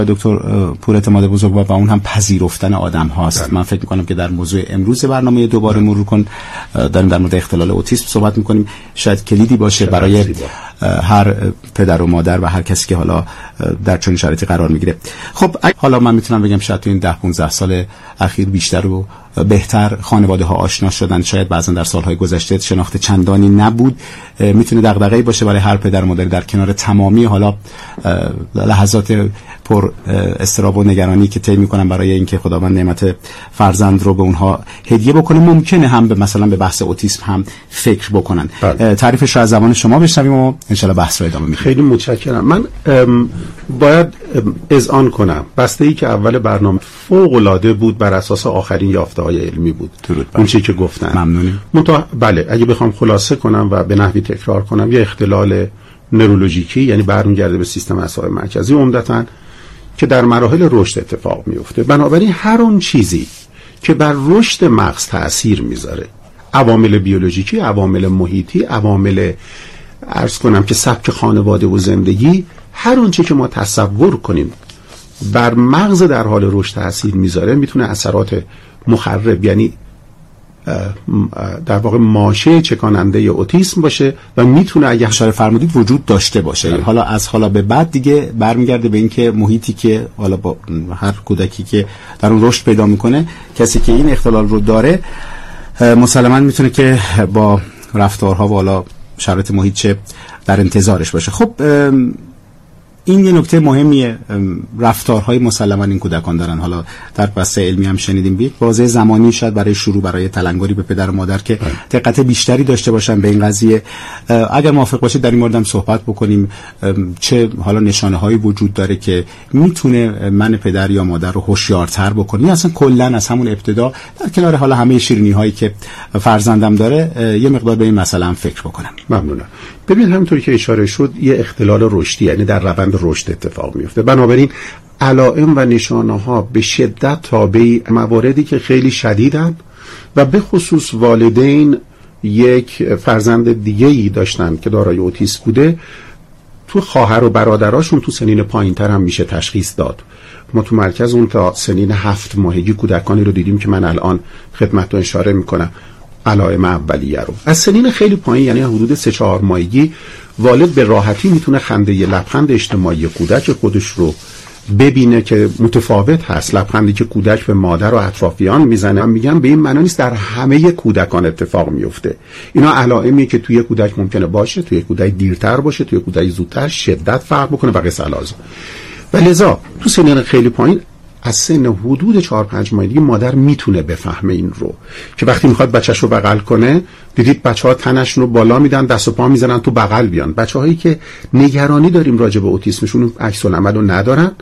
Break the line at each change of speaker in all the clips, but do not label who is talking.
دکتر پوراعتماد بزرگوار و اون هم پذیرفتن آدم هاست. من فکر میکنم که در موضوع امروز برنامه دوباره مرور کن داریم در مورد اختلال اوتیسم صحبت میکنیم. شاید کلیدی باشه برای هر پدر و مادر و هر کسی که حالا در چنین شرایطی قرار میگیره. خب حالا من میتونم بگم شاید تو این 10-15 سال اخیر بیشتر و بهتر خانواده ها آشنا شدن. شاید بعضا در سالهای گذشته شناخت چندانی نبود. میتونه دغدغه‌ای باشه برای هر پدر و مادر در کنار تمامی حالا لحظات پر استراب و نگرانی که طی میکنن برای اینکه خداوند نعمت فرزند رو به اونها هدیه بکنه، ممکنه هم به مثلا به بحث اوتیسم هم فکر بکنن. تعریفش رو از زبان شما بشنویم و ان شاء الله بحث رو ادامه میدیم.
خیلی متشکرم. من باید اذعان کنم بسته‌ای که اول برنامه فوق العاده بود، بر اساس آخرین یافته‌های علمی بود. اون چیزی که گفتن
ممنونیم.
بله، اگه بخوام خلاصه کنم و به نحوی تکرار کنم، یه اختلال نورولوژیکی، یعنی برمیگرده به سیستم اعصاب مرکزی عمدتاً، که در مراحل رشد اتفاق میفته. بنابراین هر اون چیزی که بر رشد مغز تأثیر میذاره، عوامل بیولوژیکی، عوامل محیطی، عوامل عرض کنم که سبک خانواده و زندگی، هر اون چیزی که ما تصور کنیم بر مغز در حال رشد تأثیر میذاره، میتونه اثرات مخرب، یعنی در واقع ماشه چکاننده اوتیسم باشه و میتونه اگه اشاره فرمودید وجود داشته باشه.
حالا از حالا به بعد دیگه برمیگرده به اینکه محیطی که حالا با هر کودکی که در اون رشد پیدا میکنه، کسی که این اختلال رو داره مسلماً میتونه که با رفتارها و حالا شرایط محیط چه در انتظارش باشه. خب این یه نکته مهمیه. رفتارهای مسلماً این کودکان دارن. حالا در بحث علمی هم شنیدیم یک بازه زمانی شاید برای شروع، برای تلنگری به پدر و مادر که دقت بیشتری داشته باشن به این قضیه. اگر موافق باشید در این مورد هم صحبت بکنیم، چه حالا نشانه‌هایی وجود داره که میتونه من پدر یا مادر رو هوشیارتر بکنه، یا اصلا کلاً از همون ابتدا در کنار حالا همه شیرینی‌هایی که فرزندم داره یه مقدار به این مسئله هم فکر بکنم.
ممنونم. ببین، همونطوری که اشاره شد یه اختلال رشدی، یعنی در روند رشد اتفاق میفته. بنابراین علائم و نشانه‌ها به شدت تابع مواردی که خیلی شدیدن و به خصوص والدین یک فرزند دیگه‌ای داشتن که دارای اوتیسم بوده، تو خواهر و برادراشون تو سنین پایین‌تر هم میشه تشخیص داد. ما تو مرکز اون تا سنین 7 ماهگی کودکانی رو دیدیم که من الان خدمتتون اشاره میکنم علائم اولیه رو. از سنین خیلی پایین، یعنی حدود 3-4 ماهگی، والد به راحتی میتونه خنده لبخند اجتماعی کودک خودش رو ببینه که متفاوت هست. لبخندی که کودک به مادر و اطرافیان میزنه، میگم به این معنی نیست در همه کودکان اتفاق میفته. اینا علائمی که توی کودک ممکنه باشه، توی کودک دیرتر باشه، توی کودک زودتر شدت فرق بکنه و قصه لازم. و لذا تو سنین خیلی پایین، از سن حدود 4-5 ماهگی مادر میتونه بفهمه این رو، که وقتی میخواد بچه‌ش رو بغل کنه، دیدید بچه‌ها تنشون رو بالا میدن، دست و پا میزنن تو بغل بیان. بچه‌هایی که نگرانی داریم راجع به اوتیسمشون عکس العمل رو ندارن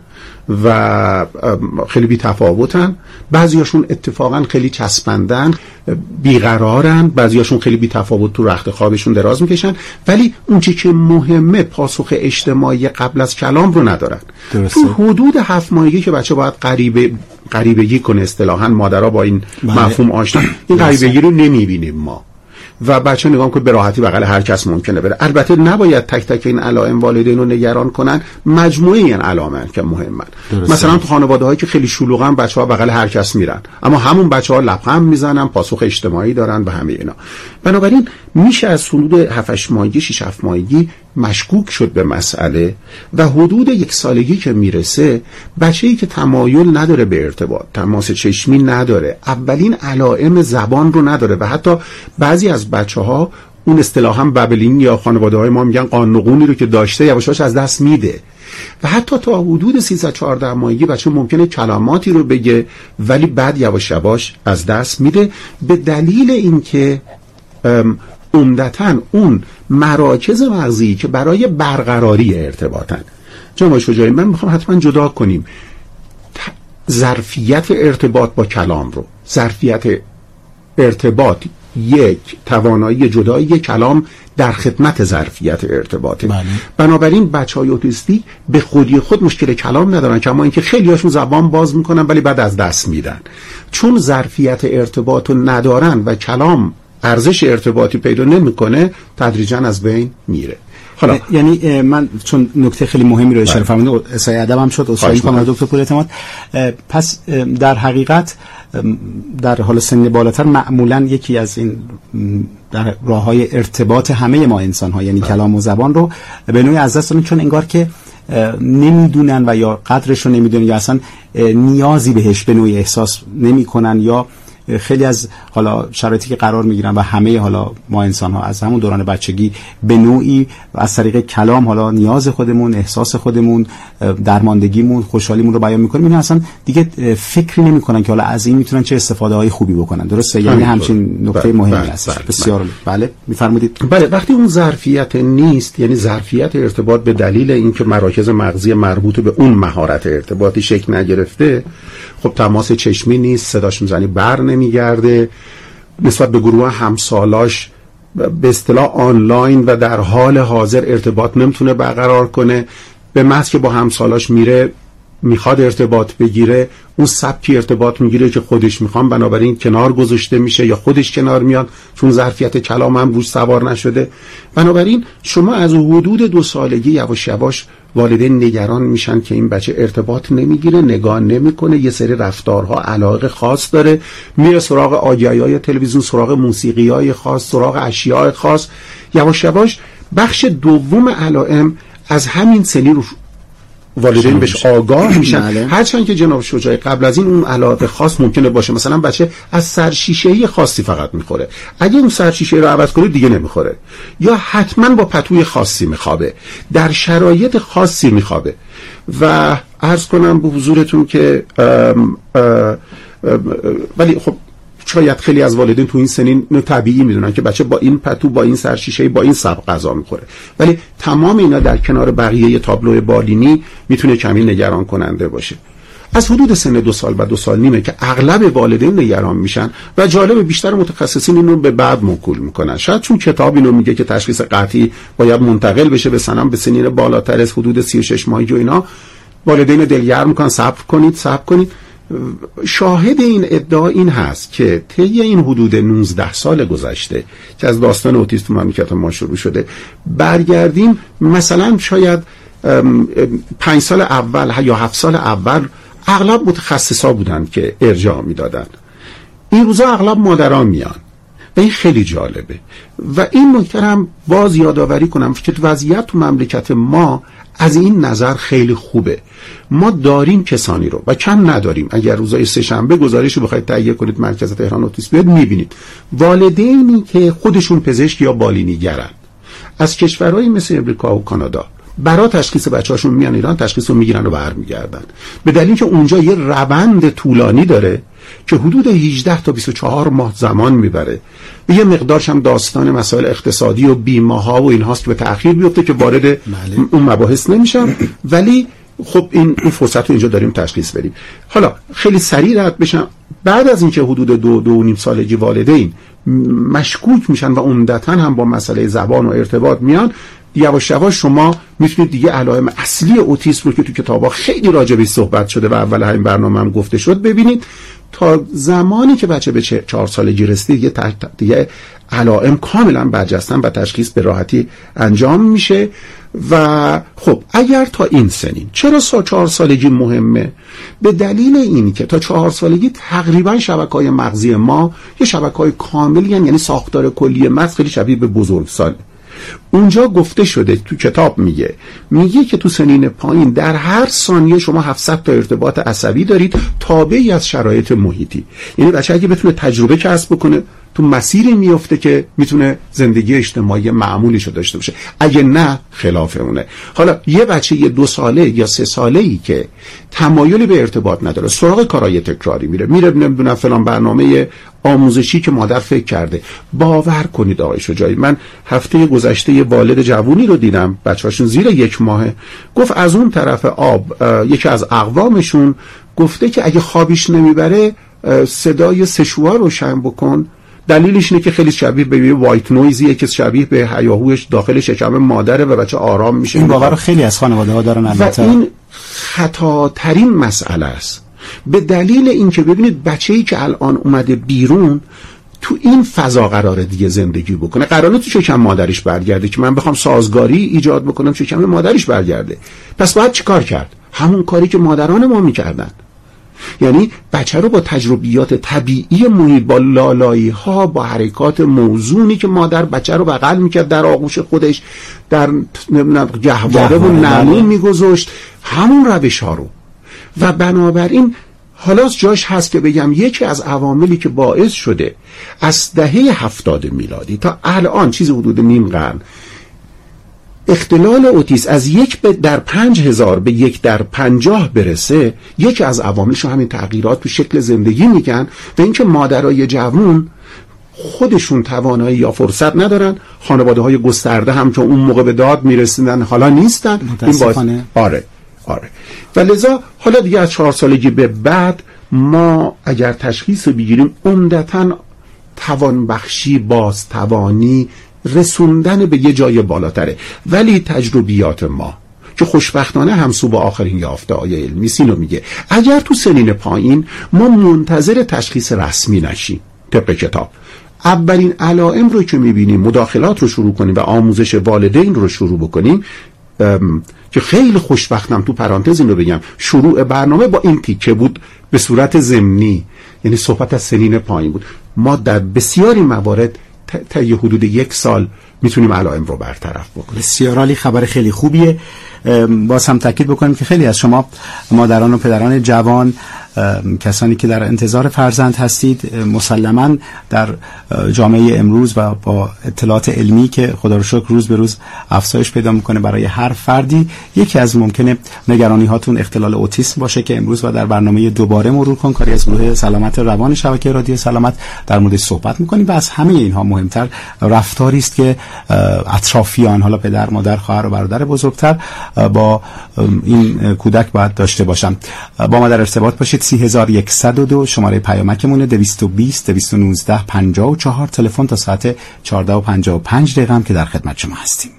و خیلی بی تفاوتن. بعضیاشون اتفاقا خیلی چسبندن، بیقرارن، بعضیاشون خیلی بی تفاوت تو رخت خوابشون دراز میکشن، ولی اون چیزی که مهمه پاسخ اجتماعی قبل از کلام رو ندارن.
درسته.
تو حدود 7 ماهگی که بچه باید غریبگی کنه، اصطلاحاً مادرها با این مفهوم آشنا، این غریبگی رو نمیبینیم ما و بچه نگاه کنه به راحتی بغل هر کس ممکنه بره. البته نباید تک تک این علائم والدین رو نگران کنن، مجموعه این علائم که مهمن. مثلا تو خانواده‌هایی که خیلی شلوغن، بچه‌ها بغل هر کس میرن، اما همون بچه‌ها لبخند میزنن، پاسخ اجتماعی دارن و همه اینا. بنابراین میشه از حدود 7-8 ماهگی 6-7 ماهگی مشکوک شد به مسئله و حدود 1 سالگی که میرسه، بچه‌ای که تمایل نداره به ارتباط، تماس چشمی نداره، اولین علائم زبان رو نداره و حتی بعضی از بچه‌ها اون اصطلاحاً ببلین یا خانواده‌های ما میگن قانقونی رو که داشته یواشاش از دست میده و حتی تا حدود 13-14 ماهگی بچه ممکنه کلماتی رو بگه ولی بعد یواش یواش از دست میده، به دلیل اینکه عمدتاً اون مراکز مغزی که برای برقراری ارتباطن. جناب شجاعی، من میخوام حتما جدا کنیم ظرفیت ارتباط با کلام رو. ظرفیت ارتباط یک توانایی جدایی کلام در خدمت ظرفیت ارتباطه. بنابراین بچهای اوتیستیک به خودی خود مشکل کلام ندارن، کما اینکه خیلی هاشون زبان باز میکنن ولی بعد از دست میدن، چون ظرفیت ارتباط رو ندارن و کلام ارزش ارتباطی پیدا نمیکنه، تدریجا از بین میره. حالا
یعنی من چون نکته خیلی مهمی رو اشاره فرمودید، اسای ادبم شد، اصلا می‌کنم دکتر پوراعتماد. پس در حقیقت در حال سن بالاتر معمولا یکی از این در راه‌های ارتباط همه ما انسان‌ها، یعنی کلام و زبان رو به نوعی از دست دادن، چون انگار که نمیدونن و یا قدرش رو نمیدونن یا اصلا نیازی بهش به نوعی احساس نمی‌کنن، یا خیلی از حالا شرایطی که قرار میگیرن و همه حالا ما انسان ها از همون دوران بچگی به نوعی از طریق کلام حالا نیاز خودمون، احساس خودمون، درماندگیمون، خوشحالیمون رو بیان میکنیم، اینا اصلا دیگه فکری نمیکنن که حالا از این میتونن چه استفاده های خوبی بکنن. درسته؟ یعنی همچین نکته مهمی هست. بسیار بله میفرمودید.
بله، وقتی اون ظرفیت نیست، یعنی ظرفیت ارتباط به دلیل اینکه مراکز مغزی مربوط به اون مهارت ارتباطی شکل نگرفته، خب تماس چشمی نیست، صداش میزنی بر نمیگرده، نسبت به گروه همسالاش به اصطلاح آنلاین و در حال حاضر ارتباط نمیتونه برقرار کنه، به محض که با همسالاش میره میخواد ارتباط بگیره اون سبکی ارتباط میگیره که خودش میخوام، بنابراین کنار گذاشته میشه یا خودش کنار میاد چون ظرفیت کلام هم روش سوار نشده. بنابراین شما از حدود 2 سالگی یواش یواش والدین نگران میشن که این بچه ارتباط نمیگیره، نگاه نمیکنه، یه سری رفتارها علاقه خاص داره، میره سراغ آگهی‌های تلویزیون، سراغ موسیقی‌های خاص، سراغ اشیاء خاص. یواش یواش بخش دوم علائم از همین سنی رو والدین بهش آگاه میشن. هرچند که جناب شجاعی قبل از این اون علاقه خاص ممکنه باشه، مثلا بچه از سرشیشه‌ای خاصی فقط میخوره، اگه اون سرشیشه رو عوض کنه دیگه نمیخوره، یا حتما با پتوی خاصی میخوابه، در شرایط خاصی میخوابه. و عرض کنم به حضورتون که ولی خب شاید خیلی از والدین تو این سنین طبیعی میدونن که بچه با این پتو، با این سرشیشه، با این سبک غذا میخوره، ولی تمام اینا در کنار بقیه تابلو بالینی میتونه کمی نگران کننده باشه. از حدود سن 2 سال و 2 سال نیمه که اغلب والدین نگران میشن و جالب بیشتر متخصصین اینو به بعد موکول میکنن. شاید چون کتاب اینو میگه که تشخیص قطعی باید منتقل بشه به سنین بالاتر از حدود 36 ماهگی و اینا، والدین دلگرم میکنن صبر کنید. شاهد این ادعا این هست که طی این حدود 19 سال گذشته که از داستان اوتیسم تو مملکت ما شروع شده، برگردیم مثلا شاید 5 سال اول یا 7 سال اول اغلب متخصصا بودن که ارجاع میدادن، این روزا اغلب مادران میان و این خیلی جالبه. و این نکته هم باز یادآوری کنم که وضعیت تو مملکت ما از این نظر خیلی خوبه. ما داریم کسانی رو و کم نداریم. اگر روزای سه‌شنبه گزارش رو بخواید تهیه کنید مرکز تهران اوتیسم بیاد، میبینید والدینی که خودشون پزشک یا بالینیگرن از کشورهای مثل امریکا و کانادا برای تشخیص بچه‌هاشون میان ایران، تشخیص رو میگیرن و برمیگردن، به دلیل که اونجا یه روند طولانی داره که حدود 18 تا 24 ماه زمان میبره. به یه مقدارش هم داستان مسائل اقتصادی و بیمه‌ها و اینهاست که به تأخیر بیفته که وارد اون مباحث نمیشم، ولی خب این فرصت رو اینجا داریم تشخیص بدیم. حالا خیلی سریع رد بشم، بعد از اینکه حدود 2-2.5 سالگی والدین مشکوک میشن و عمدتاً هم با مسئله زبان و ارتباط میان، یواش یواش شما میتونید دیگه علائم اصلی اوتیسم رو که تو کتابا خیلی راجع بهش صحبت شده و اول همین برنامه هم گفته شد ببینید. تا زمانی که بچه به 4 سالگی رسید دیگه علائم کاملا برجستن و تشخیص به راحتی انجام میشه. و خب اگر تا این سنین، چرا 4 سالگی مهمه؟ به دلیل این که تا 4 سالگی تقریبا شبکه‌های مغزی ما یه شبکه‌های کاملی یعنی ساختار کلی مغز خیلی شبیه به بزرگسال. اونجا گفته شده تو کتاب میگه که تو سنین پایین در هر ثانیه شما 700 تا ارتباط عصبی دارید تابعی از شرایط محیطی. یعنی بچه اگه بتونه تجربه کسب بکنه تو مسیری میفته که میتونه زندگی اجتماعی معمولی شو داشته باشه، اگه نه خلاف اونه. حالا یه بچه 2 ساله یا 3 ساله‌ای که تمایلی به ارتباط نداره، سراغ کارهای تکراری میره نمیدونم فلان برنامه آموزشی که مادر فکر کرده. باور کنید آقای شجاعی، من هفته گذشته یه والد جوونی رو دیدم، بچه‌هاشون زیر 1 ماهه، گفت از اون طرف آب یکی از اقوامشون گفته که اگه خوابش نمیبره صدای سشوار روشن بکن. دلیلش اینه که خیلی شبیه به وایت نویزیه که شبیه به هیاهوش داخل شکم مادره و بچه آرام میشه.
این باور خیلی از خانواده‌ها دارن البته.
و این خطاترین مسئله است، به دلیل اینکه ببینید بچه‌ای که الان اومده بیرون تو این فضا قراره دیگه زندگی بکنه، قراره تو شکم مادرش برگرده که من بخوام سازگاری ایجاد بکنم شکم مادرش برگرده. پس باید چی کار کرد؟ همون کاری که مادران ما میکردن، یعنی بچه رو با تجربیات طبیعی محیط، با لالایی ها، با حرکات موزونی که مادر بچه رو بغل میکرد در آغوش خودش، در گهواره و نمون میگذاشت، همون روش ها رو. و بنابراین حالا جاش هست که بگم یکی از عواملی که باعث شده از دهه 70 میلادی تا الان چیز حدود نیم قرن اختلال اوتیسم از 1 در 5000 به 1 در 50 برسه، یکی از عواملش همین تغییرات تو شکل زندگی میگن و اینکه مادرای جوان خودشون توانایی یا فرصت ندارن، خانواده های گسترده هم که اون موقع به داد میرسیدن حالا نیستن.
این
آره و لذا حالا دیگه از 4 سالگی به بعد ما اگر تشخیص بگیریم عمدتاً توانبخشی، بازتوانی، رسوندن به یه جای بالاتره. ولی تجربیات ما که خوشبختانه همسو با آخرین یافته های علمی سینو میگه اگر تو سنین پایین ما منتظر تشخیص رسمی نشیم، طبق کتاب اولین علائم رو که میبینیم مداخلات رو شروع کنیم و آموزش والدین رو شروع بکنیم، که خیلی خوشبختم تو پرانتز این رو بگم شروع برنامه با این تیکه بود به صورت ضمنی، یعنی صحبت از سنین پایین بود، ما در بسیاری موارد تا یه حدود 1 سال میتونیم علائم رو برطرف بکنیم.
بسیار عالی، خبر خیلی خوبیه. باز هم تاکید بکنیم که خیلی از شما مادران و پدران جوان، کسانی که در انتظار فرزند هستید، مسلماً در جامعه امروز و با اطلاعات علمی که خدا رو شکر روز به روز افزایش پیدا میکنه برای هر فردی، یکی از ممکنه نگرانی هاتون اختلال اوتیسم باشه که امروز و در برنامه دوباره مرور کن کاری از گروه سلامت روان شبکه رادیو سلامت در موردش صحبت میکنیم. و از همه اینها مهمتر رفتاری است که اطرافیان، حالا پدر، مادر، خواهر و برادر بزرگتر با این کودک باید داشته باشن. با ما در ارتباط باشید. 3102 شماره پیامکمونه، 220 219 54 تلفن تا ساعت 14:55 هم که در خدمت شما هستیم.